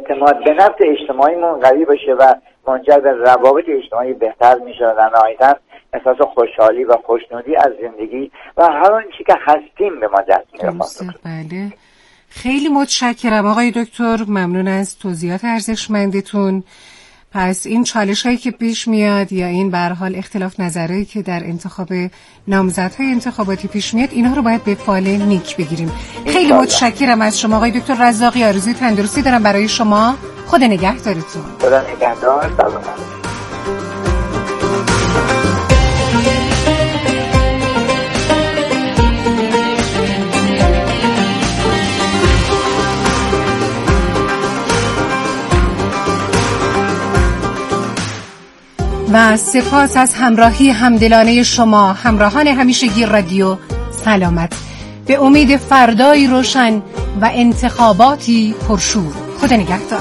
اعتماد به نفس اجتماعیمون قوی باشه و منجر به روابط اجتماعی بهتر میشه و نهایتاً احساس خوشحالی و خوشنودی از زندگی و هر آنچه که هستیم به ما دست میاره. بله، خیلی متشکرم آقای دکتر، ممنون از توضیحات ارزشمندتون. پس این چالش هایی که پیش میاد یا این به هر حال اختلاف نظری که در انتخاب نامزدهای انتخاباتی پیش میاد، اینها رو باید به فال نیک بگیریم. خیلی متشکرم از شما آقای دکتر رزاقی. آرزوی تندرستی دارم برای شما. خدا نگهدارتون. خدا نگهدار. سلام. و سپاس از همراهی همدلانه شما همراهان همیشگی رادیو سلامت. به امید فردایی روشن و انتخاباتی پرشور. خدا نگهدار.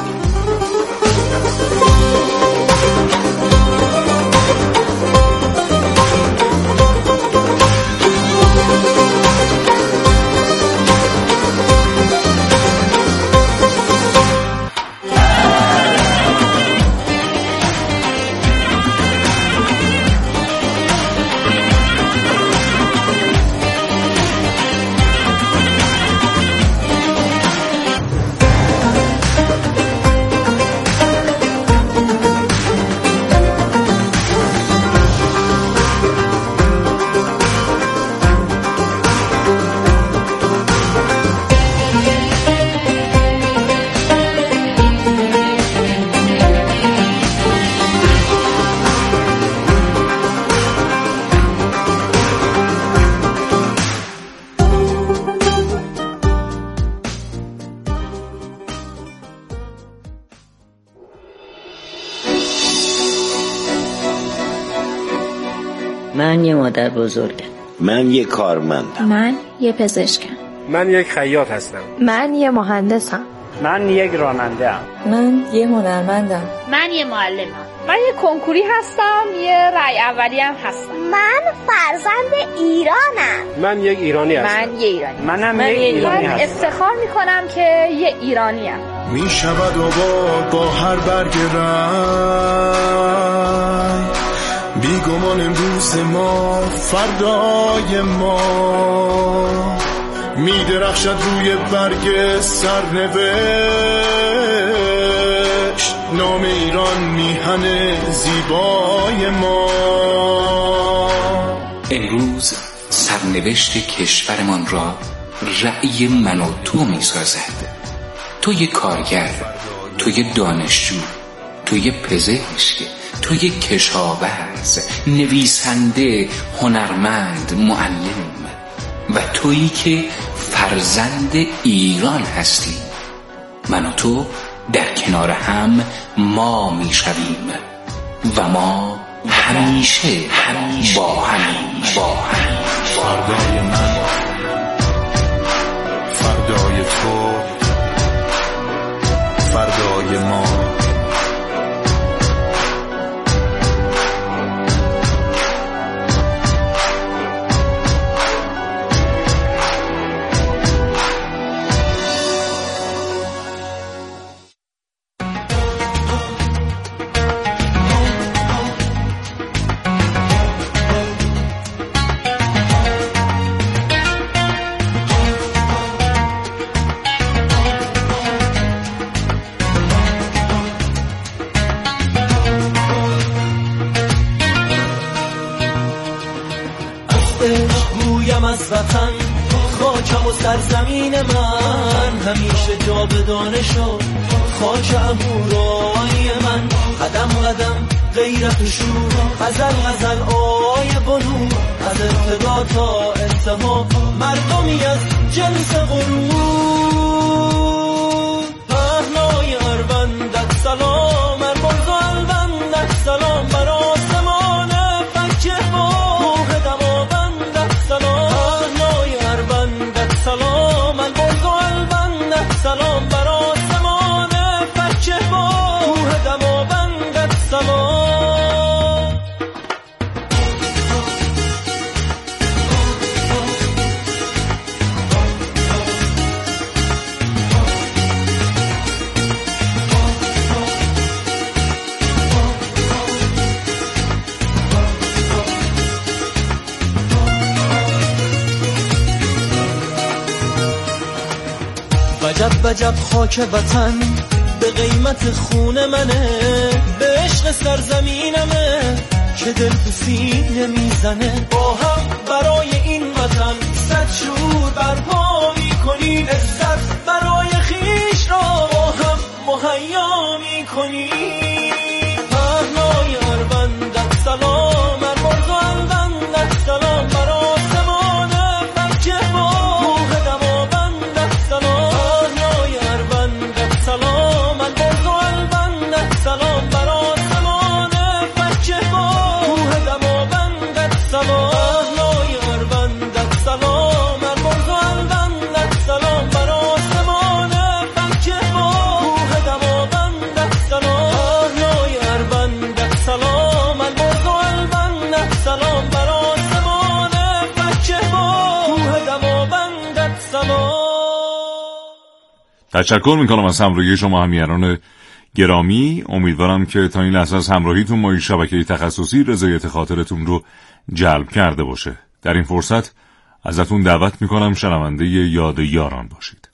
من یه مادر بزرگم. من یه کارمندم. من یه پزشکم. من یک خیاط هستم. من یه مهندسم. من یک راننده ام. من یه هنرمندم. من یه معلمم. من یه کنکوری هستم. یه رای اولی هم هستم. من فرزند ایرانم. من یک ایرانی هستم. من یه ایرانی. منم یک ایرانی هستم. من افتخار میکنم که یه ایرانی ام. می شود آباد با هر برگ رنگ، بیگمان امروز ما فردای ما، می درخشد روی برگ سرنوشت، نام ایران میهن زیبای ما. امروز سرنوشت کشورمان را رأی من و تو می سازد. تو یه کارگر، تو یه دانشجو، تو یه پزشک، تو یه کشاورز، نویسنده، هنرمند، معلم و تویی که فرزند ایران هستی. من و تو در کنار هم ما می شویم و ما همیشه با همیم. فردای من، فردای تو، فردای ما. از وطن خاکم و سرزمین من، همیشه جاودانه شد خاک عمورای من. قدم قدم غیرت و شور، غزل غزل آی بنور، از ابتدا تا انتها مردمی از جنس غرور. پهنای اروندت سلام، ارباز و البندت سلام، بر آسمان فکه با روح دماوندت سلام. پهنای اروندت سلام، ارباز و البندت سلام، بر آسمان فکه با روح دماوندت سلام. وجب خاک وطن به قیمت خون منه، به عشق سرزمینمه که دل تو سینه میزنه. با هم برای این وطن صد شور برپا میکنیم، عزت برای خیش را با هم مهیا میکنیم. پهنای اروندت سلام، مرمرز و الوندت سلام، بر آسمان فکه با روح دماوندت سلام. پهنای اروندت سلام، مرمرز و الوندت سلام، بر آسمان فکه با روح دماوندت سلام. پهنای اروندت سلام، مرمرز و الوندت سلام، بر آسمان فکه با روح دماوندت سلام. پهنای اروندت سلام، مرمرز و الوندت سلام، بر آسمان فکه با روح دماوندت سلام. تشکر میکنم از همراهی شما همیهنان گرامی. امیدوارم که تا این لحظه از همراهیتون با این شبکه تخصصی رضایت خاطرتون رو جلب کرده باشه. در این فرصت ازتون دعوت میکنم شنونده یاد یاران باشید.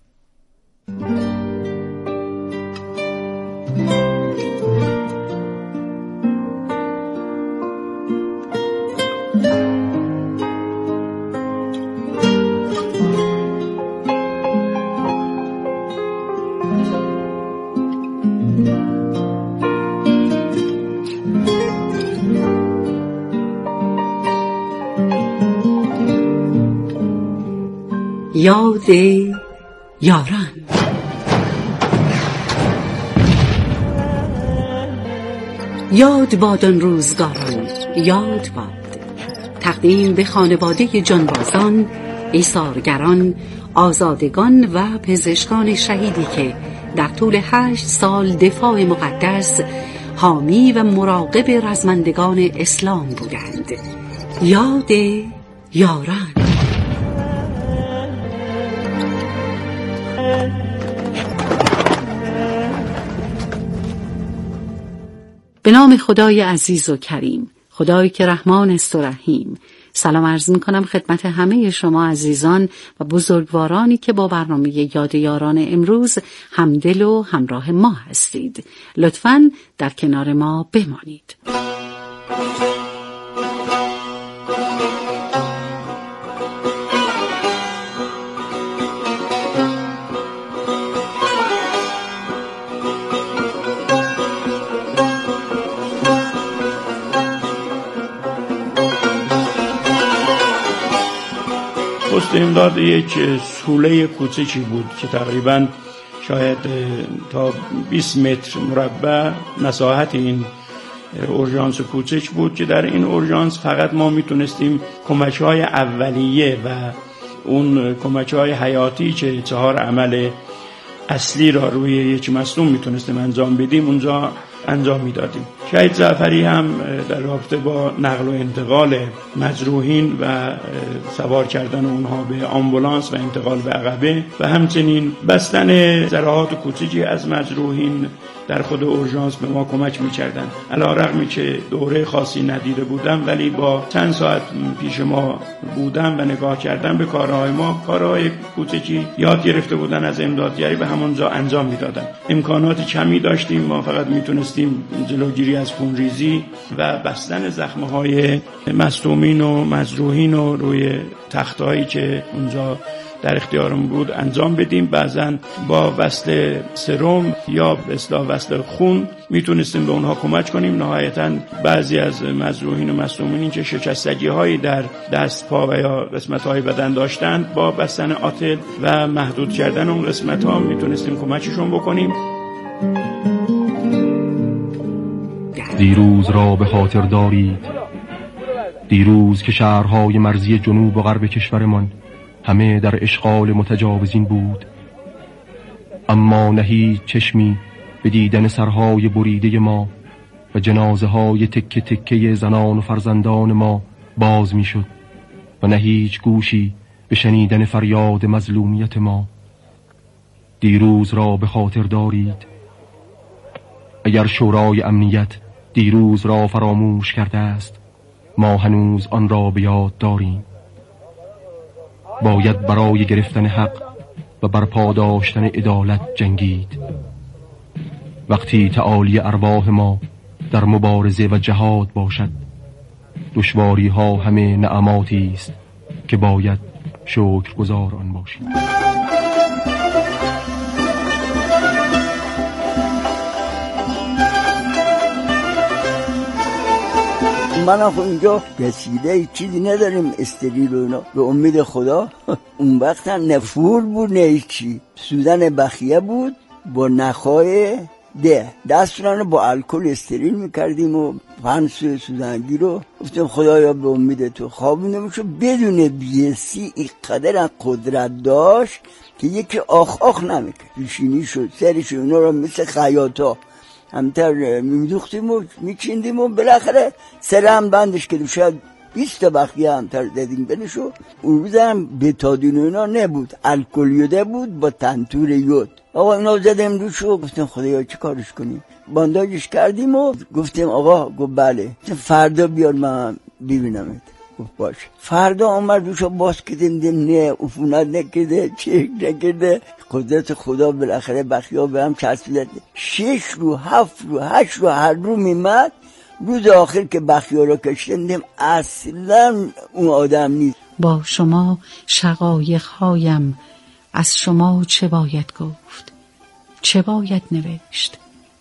یاد یاران. یاد باد آن روزگاران، یاد باد. تقدیم به خانواده جانبازان، ایثارگران، آزادگان و پزشکان شهیدی که در طول 8 سال دفاع مقدس، حامی و مراقب رزمندگان اسلام بودند. یاد یاران. به نام خدای عزیز و کریم، خدایی که رحمان است و رحیم. سلام عرض می‌کنم خدمت همه شما عزیزان و بزرگوارانی که با برنامه یاد یاران امروز همدل و همراه ما هستید. لطفاً در کنار ما بمانید. پست امداد یک سوله کوچکی بود که تقریباً شاید تا 20 متر مربع مساحت این اورژانس کوچک بود که در این اورژانس فقط ما میتونستیم کمک‌های اولیه و اون کمک‌های حیاتی که 4 عمل اصلی را روی یک مصدوم میتونستیم انجام بدیم اونجا انجام میدادیم. شهید جعفری هم در رابطه با نقل و انتقال مجروحین و سوار کردن اونها به آمبولانس و انتقال به عقبه و همچنین بستن جراحات کوچیکی از مجروحین در خود اورژانس به ما کمک می‌کردن. علی‌رغم که دوره خاصی ندیده بودم ولی با چند ساعت پیش ما بودم و نگاه کردم به کارهای ما، کارهای کوچیکی یاد گرفته بودن از امدادگری به همونجا انجام میدادن. امکانات کمی داشتیم، ما فقط میتونستیم جلوگیری از خونریزی و بستن زخم‌های مصدومین و مجروحین رو روی تختایی که اونجا در اختیارم بود انجام بدیم. بعضن با وصل سرم یا به اصطلاح وصل خون میتونستیم به اونها کمک کنیم. نهایتاً بعضی از مجروحین و مصدومین که شکستگی‌هایی در دست، پا و یا قسمت‌های بدن داشتند با بستن آتل و محدود کردن اون قسمت‌ها میتونستیم کمکشون بکنیم. دیروز را به خاطر دارید، دیروز که شهرهای مرزی جنوب و غرب کشورمان همه در اشغال متجاوزین بود، اما نه هیچ چشمی به دیدن سرهای بریده ما و جنازه های تکه تکه زنان و فرزندان ما باز می شد و نه هیچ گوشی به شنیدن فریاد مظلومیت ما. دیروز را به خاطر دارید. اگر شورای امنیت دیروز را فراموش کرده است، ما هنوز آن را به یاد داریم. باید برای گرفتن حق و برپا داشتن عدالت جنگید. وقتی تعالی ارواح ما در مبارزه و جهاد باشد، دشواری ها همه نعماتی است که باید شکرگزار آن باشیم. من آخه اینجا رسیده چیزی نداریم، استریل و اینا، به امید خدا. اون وقت نفور بود، نه چی، سوزن بخیه بود با نخای دستشون رو با الکل استریل میکردیم و پنس سوزنگی رو. گفتم خدایا به امید تو. خوابونده میشه بدون بیسی اینقدر قدرت داشت که یکی آخ نمیکرد. پیشینی شد سرش اونا رو مثل خیاطا همتر میدوختیم و میچیندیم و بالاخره سر هم بندش کردیم. شاید 20 بخیه همتر دادیم بنشو. اون روز هم بتادین اینا نبود، الکل یوده بود با تنتور یود. آقا اینا زدیم روشو. گفتیم خدایا چی کارش کنیم؟ بانداجش کردیم و گفتیم آقا. گفت بله فردا بیار من ببینمت. گفت باشه. فردا آمد روشو باز کردیم، نه عفونت نکرده، چک نکرده. قدرت خدا بالاخره بخیا به هم چسبیده. 6 رو 7 رو 8 رو هر رو میمد. روز آخر که بخیا رو کشتیم اصلا اون آدم نیست. با شما شقایق هایم، از شما چه باید گفت، چه باید نوشت؟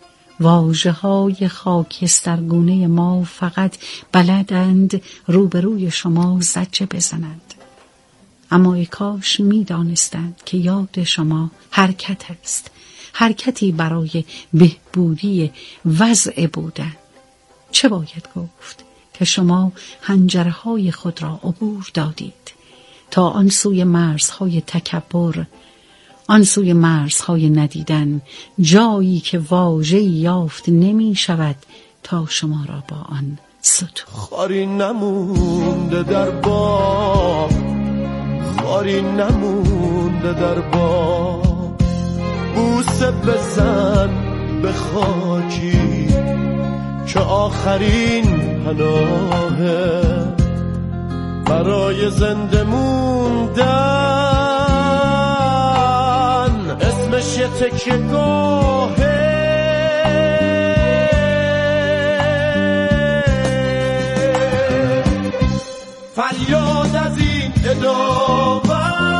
واژه های خاکسترگونه ما فقط بلدند روبروی شما زجه بزنند. اما ای کاش می دانستند که یاد شما حرکت است، حرکتی برای بهبودی وضع بودن. چه باید گفت که شما حنجره های خود را عبور دادید تا آن سوی مرزهای تکبر، آن سوی مرزهای ندیدن، جایی که واژه‌ای یافت نمی شود تا شما را با آن ستود. خاری نمونده در باغ، خاری نمونده در باغ، بوسه بزن به خاکی که آخرین پناهه برای زنده موندن. اسمش یه تکیه گاهه، فریاد از این ادابت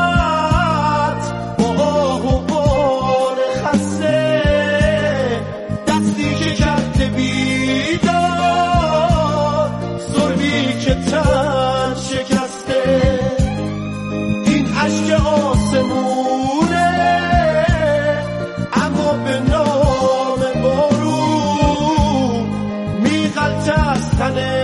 با آه و بار خسته، دستی که کرده بیدار، ظلمی که تن شکسته. این عشق آسمونه اما به نام بارون میغلطه از تن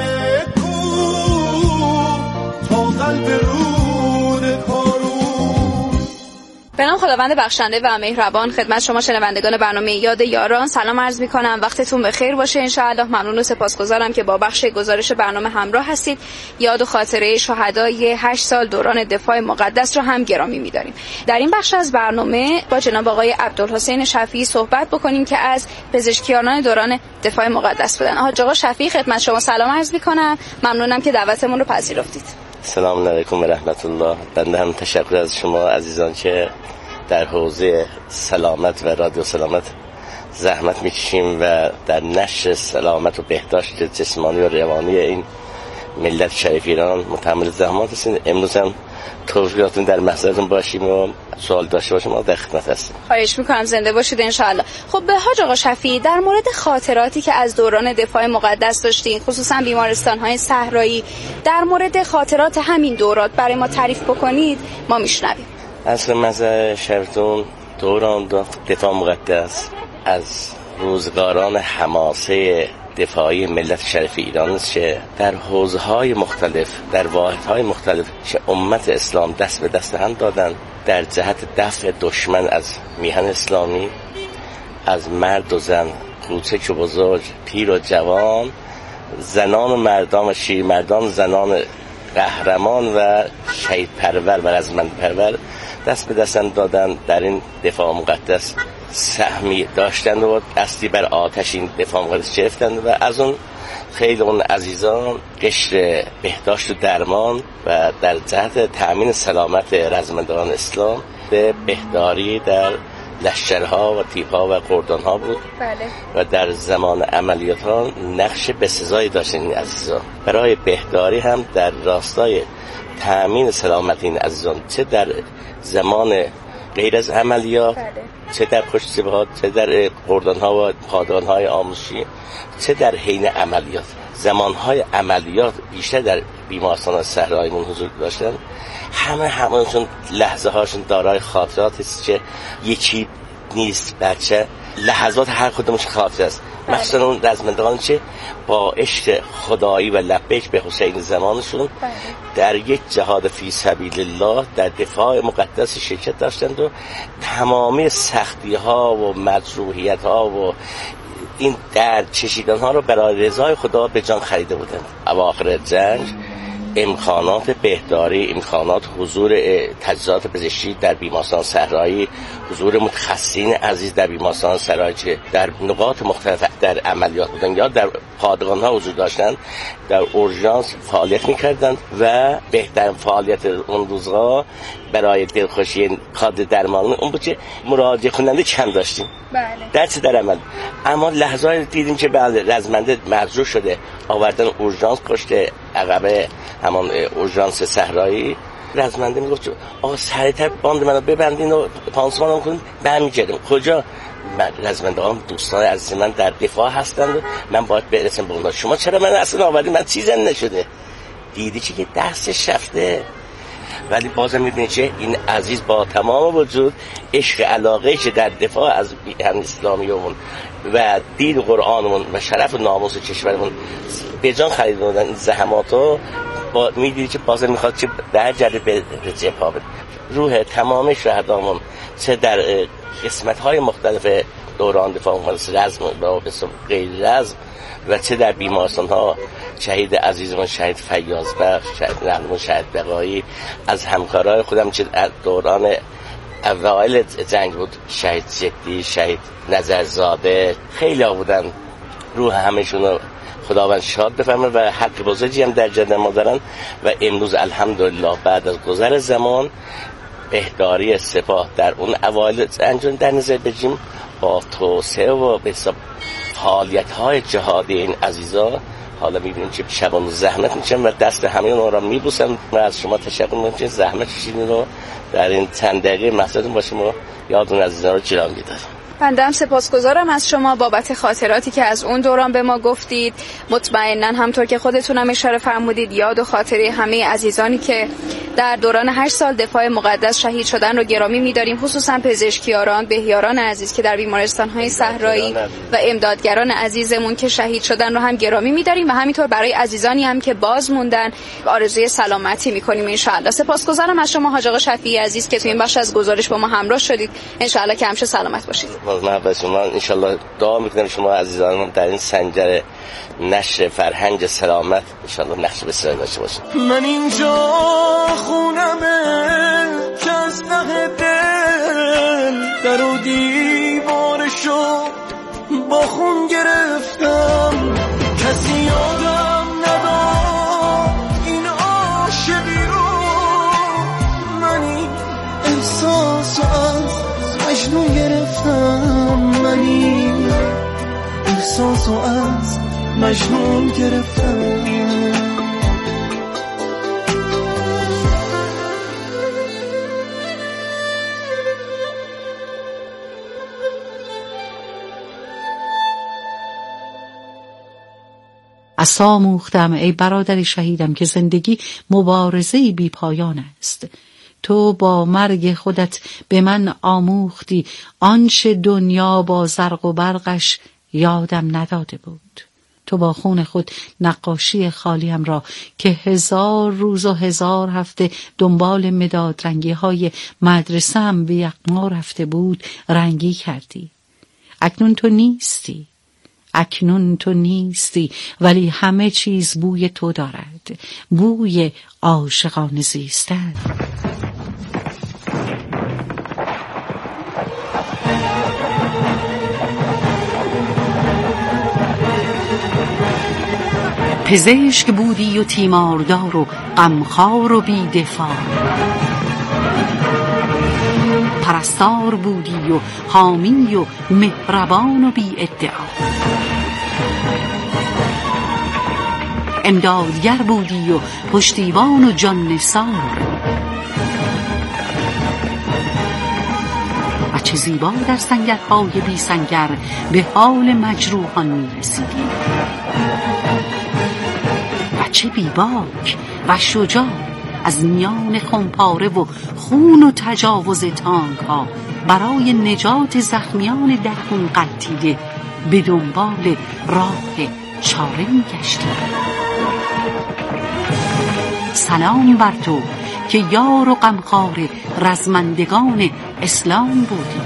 به نام خداوند بخشنده و مهربان. خدمت شما شنوندگان برنامه یاد یاران سلام عرض می‌کنم. وقتتون بخیر باشه انشاءالله. ممنون و سپاسگزارم که با بخش گزارش برنامه همراه هستید. یاد و خاطره شهدای 8 سال دوران دفاع مقدس رو هم گرامی می‌داریم. در این بخش از برنامه با جناب آقای عبدالحسین شفیعی صحبت بکنیم که از پزشکیانان دوران دفاع مقدس بودن. آقا شفیعی خدمت شما سلام عرض می‌کنم. ممنونم که دعوتمون رو پذیرفتید. سلام علیکم و رحمت الله. بنده هم تشکر از شما عزیزان که در حوزه سلامت و رادیو سلامت زحمت میکشیم و در نشر سلامت و بهداشت جسمانی و روانی این ملت شریف ایران متحمل زحمات هستیم. امروز هم توضیحاتون در محضرتون باشیم و سوال داشته باشیم ما در خدمت هستیم. خواهش میکنم، زنده باشید انشاءالله. خب به حاج آقا شفیعی، در مورد خاطراتی که از دوران دفاع مقدس داشتین، خصوصا بیمارستان‌های صحرایی، در مورد خاطرات همین دورات برای ما تعریف بکنید ما میشنویم. اصل مزه شرطون دوران دفاع مقدس از روزگاران حماسه دفاعی ملت شریف ایران است که در حوزه‌های مختلف، در واحدهای مختلف که امت اسلام دست به دست هم دادن در جهت دفع دشمن از میهن اسلامی، از مرد و زن، کوچک و بزرگ، پیر و جوان، زنان و مردان و شیرمردان، زنان قهرمان و شهید پرور و رزمند پرور دست به دست دادن در این دفاع مقدس سهمی داشتند و دستی بر آتش این دفاع مقدس گرفتند و از اون خیلی اون عزیزان قشر بهداشت و درمان و در جهت تأمین سلامت رزمندگان اسلام بهداری در لشکرها و تیپ‌ها و قردان‌ها بود. بله. و در زمان عملیات‌ها نقش بسزایی داشتن این عزیزان. برای بهداری هم در راستای تأمین سلامتی این عزیزان، چه در زمان غیر از عملیات، بله. چه در پشت سپاه، چه در قردان‌ها و پادگان‌های آموزشی، چه در حین عملیات. زمانهای عملیات بیشتر در بیمارستان صحراییمون حضور داشتن. همشون لحظه هاشون دارای خاطراتی است که یکی نیست. بچه لحظات هر کدومش خاطره است. مخصوصا اون رزمندگان که با عشق خدایی و لبیک به حسین زمانشون در یک جهاد فی سبیل الله در دفاع مقدس شرکت داشتند و تمامی سختی ها و مجروحیت ها و این درد چشیدن ها رو برای رضای خدا به جان خریده بودند. اواخر جنگ امکانات بهداری، امکانات حضور تجهیزات پزشکی در بیمارستان صحرایی، حضور متخصصین عزیز در بیمارستان صحرایی که در نقاط مختلف در عملیات بودن یا در پادگان‌ها حضور داشتند، در اورژانس فعالیت می‌کردند و بهترین فعالیت اون روزها برای دلخوشی کادر درمانی اون بود که مراجعه کننده کم داشتیم. بله. درس در عمل. اما لحظه‌ای دیدیم که بله رزمنده مجروح شده، آوردن اورژانس پشت عقب همان اورژانس صحرایی. رزمنده میگفت آقا سریعتر باند منو ببندین و پانسمانم کنین برمیگردیم. کجا؟ رزمنده هم دوستان عزیز من در دفاع هستند و من باید برسم به اونها. شما چرا من اصلا آوردین؟ من چیزی نشده. دیدی چی که دستش رفته، ولی بازم میبینی که این عزیز با تمام وجود عشق علاقه که در دفاع از اسلامیمون و دین قرآنمون و شرف و ناموس کشورمون به جان خریدن این زحماتو میدیدی که بازم میخواد که در جده به جبهه بده. روح تمام شهدامون چه در قسمت‌های مختلف دوران دفاع مقدس رزم و غیر رزم و چه در بیمارستان‌ها شهید عزیزمون شهید فیاض بخش، شهید نقمون، شهید بقایی، از همکارای خودم که در دوران اوایل جنگ بود، شهید جدی، شهید نظرزاده، خیلی ها بودن. روح همشون رو خداوند شاد بفرمه و حق بزرگی هم در جد ما دارن و امروز الحمدلله بعد از گذر زمان بهداری سپاه در اون اوایل انجام در نظر بگیریم با توسعه و به حساب فعالیت‌های جهادی این عزیزان حالا می‌بینیم که شبان زحمت میشن و دست همه اونها را میبوسم و از شما تشکر می‌کنم که زحمت کشیدین رو در این چند دقیقه مقصدتون باشیم و یادون عزیزان رو گرامی داریم. بنده هم سپاسگزارم از شما بابت خاطراتی که از اون دوران به ما گفتید. مطمئناً همطور که خودتون هم اشاره فرمودید یاد و خاطره همه عزیزانی که در دوران 8 سال دفاع مقدس شهید شدن رو گرامی می‌داریم، خصوصا پزشکیاران، بهیاران عزیز که در بیمارستان‌های صحرایی و امدادگران عزیزمون که شهید شدن رو هم گرامی می‌داریم و همینطور برای عزیزانی هم که باز موندن آرزوی سلامتی می‌کنیم ان شاءالله. سپاسگزارم از شما حاج آقا شفیعی عزیز که تو این بخش از گزارش با ما همراه شدید. ان شاءالله که همیشه سلامت باشید. من شما ان شاءالله دعا می‌کنم شما عزیزانم در این سنجر نشر فرهنگ سلامت ان شاءالله نقش بسیار داشته باشید. من اینجا خونمه که از ته دل در و دیوارشو با خون گرفتم، کسی یادم نداد این عاشقی رو، من این احساسو از مجنون گرفتم، من این احساسو از مجنون گرفتم. عصا موختم ای برادر شهیدم که زندگی مبارزه‌ای بی پایان است. تو با مرگ خودت به من آموختی آنچه دنیا با زرق و برقش یادم نداده بود. تو با خون خود نقاشی خالیم را که 1000 روز و 1000 هفته دنبال مداد رنگی های مدرسه‌ام به یغما رفته بود رنگی کردی. اکنون تو نیستی ولی همه چیز بوی تو دارد، بوی عاشقانه زیستن. پزشک بودی و تیماردار و غمخوار و بی‌دفاع، پرستار بودی و حامی و مهربان و بی ادعا، امدادگر بودی و پشتیبان و جان نثار. و چه زیبا در سنگرهای بی سنگر به حال مجروحان می رسیدی، و چه بیباک و شجاع از میان خمپاره و خون و تجاوز تانک ها برای نجات زخمیان در خون قلتیده به دنبال راه چاره می گشتی. سلام بر تو که یار و غمخوار رزمندگان اسلام بودی.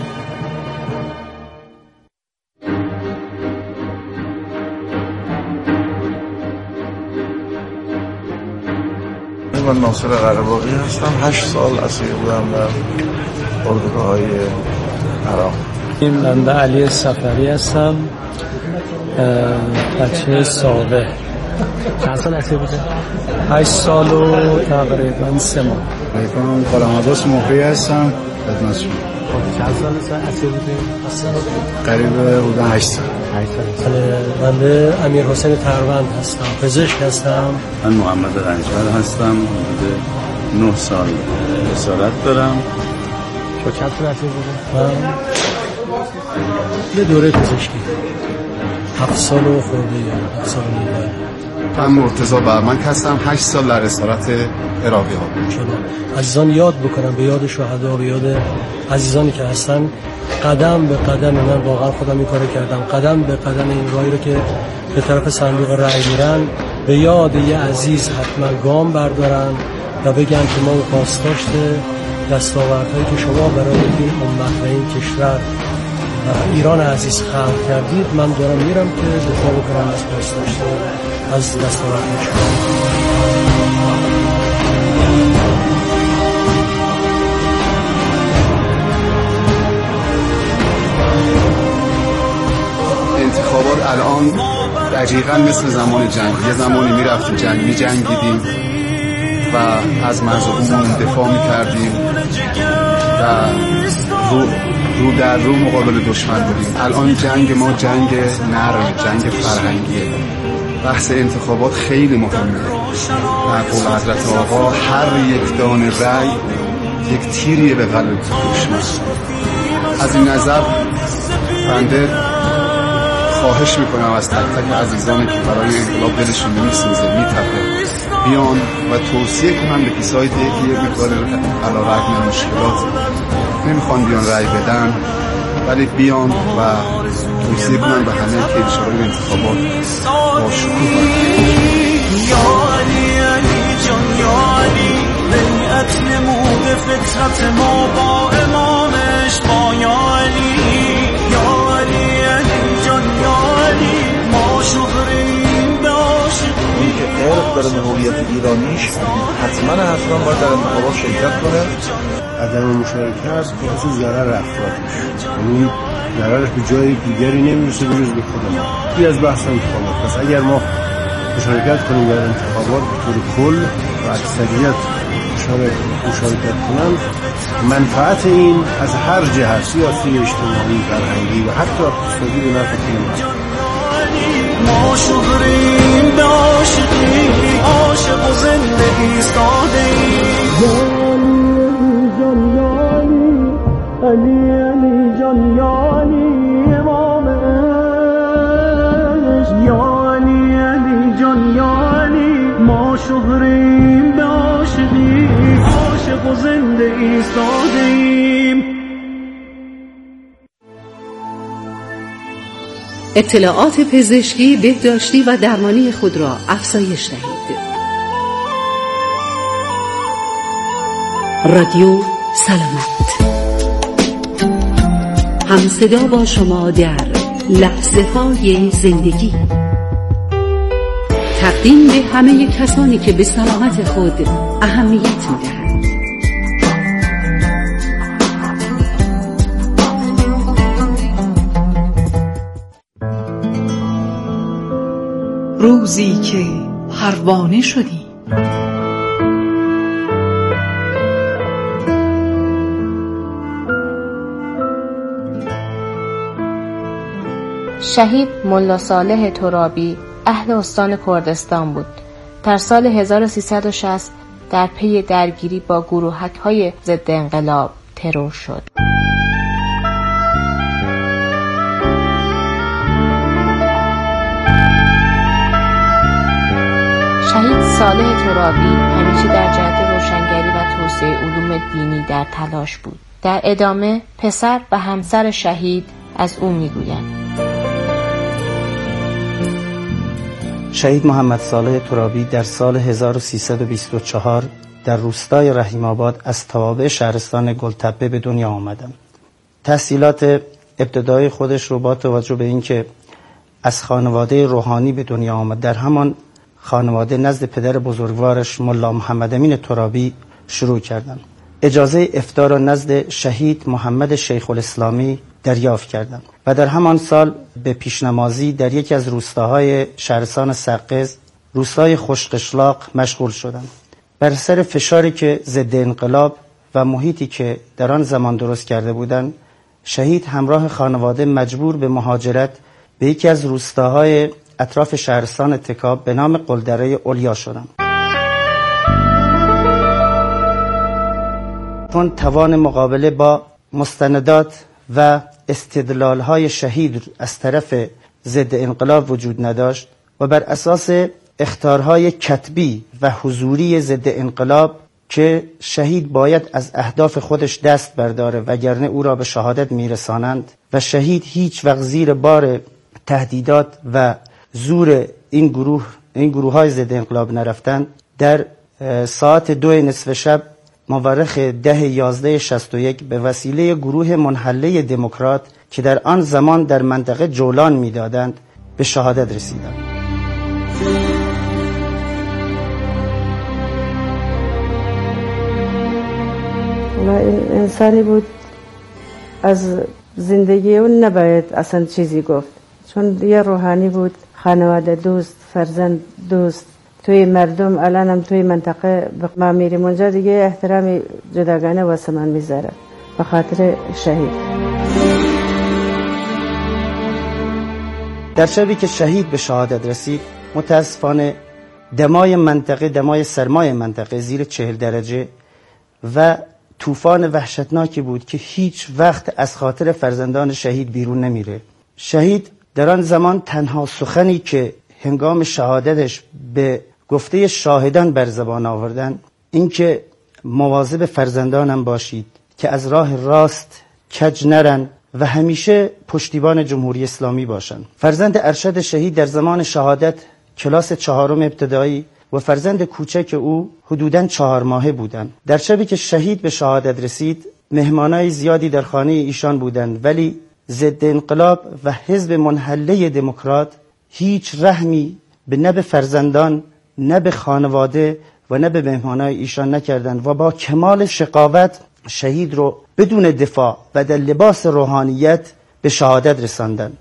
من ناصر قره‌باغی هستم. 8 سال اسیر بودم در اردوگاه‌های عراق. بنده علی سفری هستم، بچه ساده. چند سال اسیر بوده؟ 8 سال و تقریبا 3 ماه. من غلام عباس مهری هستم، خدمت شما. چند سال اسیر بوده؟ قریب حدود 8 سال. بنده امیر حسین تروند هستم، پزشک هستم. من محمد رنجبر هستم، حدود 9 سال اسارت دارم. چند سال اسیر بوده؟ من یه دوره پزشکی 7 سال و خورده یا 7 سال نیمه. من مرتضی بهمن هستم، 8 سال در اسارت عراقی ها. عزیزان یاد بکنم، به یاد شهدا، به یاد عزیزانی که هستن، قدم به قدم. من واقعا خودم این کارو کردم، قدم به قدم این راهی رو که به طرف صندوق رأی میرن به یاد یه عزیز حتما گام بردارن و بگن که ما پاسداشت دستاوردهایی که شما برای این امت و این کشور و ایران عزیز خلق کردید، من دارم میرم که دفاع بکنم از پاسداشت از دستاوردهای شما. انتخابات الان دقیقاً مثل زمان جنگ. یه زمانی میرفتیم جنگ، میجنگیدیم و از مظلومون دفاع میکردیم و رو در رو مقابل دشمن بودیم. الان جنگ ما جنگ نرم، جنگ فرهنگیه. بحث انتخابات خیلی مهمه. در قول حضرت آقا هر یک دانه رأی یک تیریه به قلب دشمن. از این نظر بنده خواهش میکنم از تک تک عزیزانی که برای انقلاب دلشون نمیسوزه، میتپه، بیان و توصیه کنم به کسایی که یه مقدار علیرغم مشکلات نمیخوان بیان رأی بدن، ولی بیان و توصیه کنم به همه که انشاءالله به انتخابات با شکوه یا علی علی جان یا علی، بیعت نمود فطرت ما با امامش با یا علی. یا علی علی جان یا علی، ما شغریم به عاشقی. که غیر داره به هویت ایرانیش حتما باید در انتخابات شرکت کنه. عدم مشارکت باعث ضرر افرادش، یعنی ضررش به جای دیگری نمیرسه بجز به خود ما. توی از بحث انتخابات پس اگر ما مشارکت کنیم در انتخابات به طور کل و اکثریت مشارکت کنن، منفعت این از هر جهت سیاسی، اجتماعی، فرهنگی و حتی اقتصادی به نفع ما. ما شغریم به عاشقی، عاشق و زنده ایستاده ایم. علی علی جان یا علی امامش، یا علی علی جان یا علی، ما شغریم به عاشقی، عاشق و زنده ایستاده ایم. اطلاعات پزشکی، بهداشتی و درمانی خود را افزایش دهید. رادیو سلامت، همصدا با شما در لحظه های زندگی. تقدیم به همه کسانی که به سلامت خود اهمیت می‌دهند. روزی که پروانه شدی، شهید ملا صالح ترابی اهل استان کردستان بود. در سال 1360 در پی درگیری با گروهک‌های ضد انقلاب ترور شد. شهید صالح ترابی همیشه در جهت روشنگری و توسعه علوم دینی در تلاش بود. در ادامه پسر و همسر شهید از او میگویند. شهید محمد صالح ترابی در سال 1324 در روستای رحیم آباد از توابع شهرستان گلتپه به دنیا آمدند. تحصیلات ابتدایی خودش رو با توجه به اینکه از خانواده روحانی به دنیا آمد، در همان خانواده نزد پدر بزرگوارش ملا محمد امین ترابی شروع کردند. اجازه افتاء را نزد شهید محمد شیخ الاسلامی دریافت کردند و در همان سال به پیشنمازی در یکی از روستاهای شهرستان سقز، روستای خوشقشلاق، مشغول شدند. بر اثر فشاری که ضد انقلاب و محیطی که در آن زمان درست کرده بودند، شهید همراه خانواده مجبور به مهاجرت به یکی از روستاهای اطراف شهرستان تکاب به نام قلدره اولیا شدند. چون توان مقابله با مستندات و استدلال‌های شهید از طرف ضد انقلاب وجود نداشت و بر اساس اخطارهای کتبی و حضوری ضد انقلاب که شهید باید از اهداف خودش دست برداره وگرنه او را به شهادت میرسانند و شهید هیچ وقت زیر بار تهدیدات و زور این گروه‌های ضد انقلاب نرفتند، در ساعت 2 نصف شب مورخ 10/11/61 به وسیله گروه منحله دموکرات که در آن زمان در منطقه جولان میدادند به شهادت رسیدند. انسانی بود از زندگی اون نباید اصلا چیزی گفت، چون یه روحانی بود، خانواده دوست، فرزند دوست، توی مردم الان هم توی منطقه ما میریم اونجا دیگه احترام جداگانه واسه من میذاره به خاطر شهید. در شبی که شهید به شهادت رسید متاسفانه دمای سرمای منطقه زیر 40 درجه و طوفان وحشتناکی بود که هیچ وقت از خاطر فرزندان شهید بیرون نمیره. شهید در آن زمان تنها سخنی که هنگام شهادتش به گفته شاهدان بر زبان آوردن این که مواظب فرزندانم باشید که از راه راست کج نرن و همیشه پشتیبان جمهوری اسلامی باشن. فرزند ارشد شهید در زمان شهادت کلاس 4 ابتدایی و فرزند کوچک او حدوداً 4 ماهه بودند. در شبی که شهید به شهادت رسید مهمانای زیادی در خانه ایشان بودند، ولی ضد انقلاب و حزب منحله دموکرات هیچ رحمی به نه به فرزندان، نه به خانواده و نه به مهمانای ایشان نکردند و با کمال شقاوت شهید رو بدون دفاع و در لباس روحانیت به شهادت رساندند.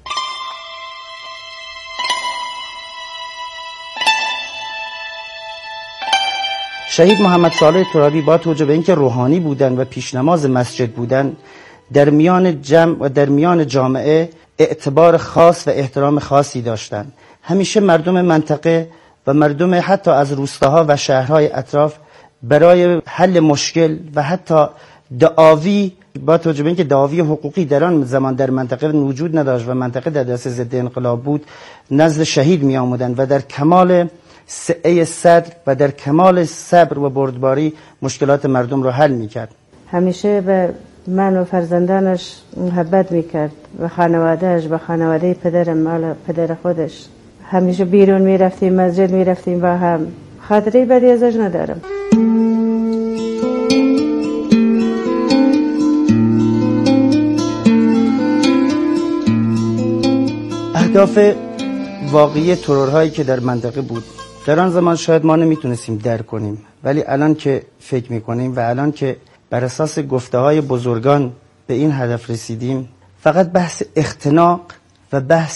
شهید محمد صالح ترابی با توجه به اینکه روحانی بودند و پیشنماز مسجد بودند، در میان جمع و در میان جامعه اعتبار خاص و احترام خاصی داشتند. همیشه مردم منطقه و مردم حتی از روستاها و شهرهای اطراف برای حل مشکل و حتی دعاوی، با توجه به اینکه دعاوی حقوقی در آن زمان در منطقه وجود نداشت و منطقه در دست ضد انقلاب بود، نزد شهید می آمدند و در کمال سعه صدر و در کمال صبر و بردباری مشکلات مردم رو حل می کرد. همیشه به من و فرزندانش محبت می کرد و خانوادهش و خانواده پدرم، مال پدر خودش. همیشه بیرون می رفتیم، مسجد می رفتیم با هم. خاطره بدی ازش ندارم. اهداف واقعی ترورهایی که در منطقه بود در آن زمان شاید ما نمیتونستیم درک کنیم، ولی الان که فکر میکنیم و الان که بر اساس گفته های بزرگان به این هدف رسیدیم، فقط بحث اختناق و بحث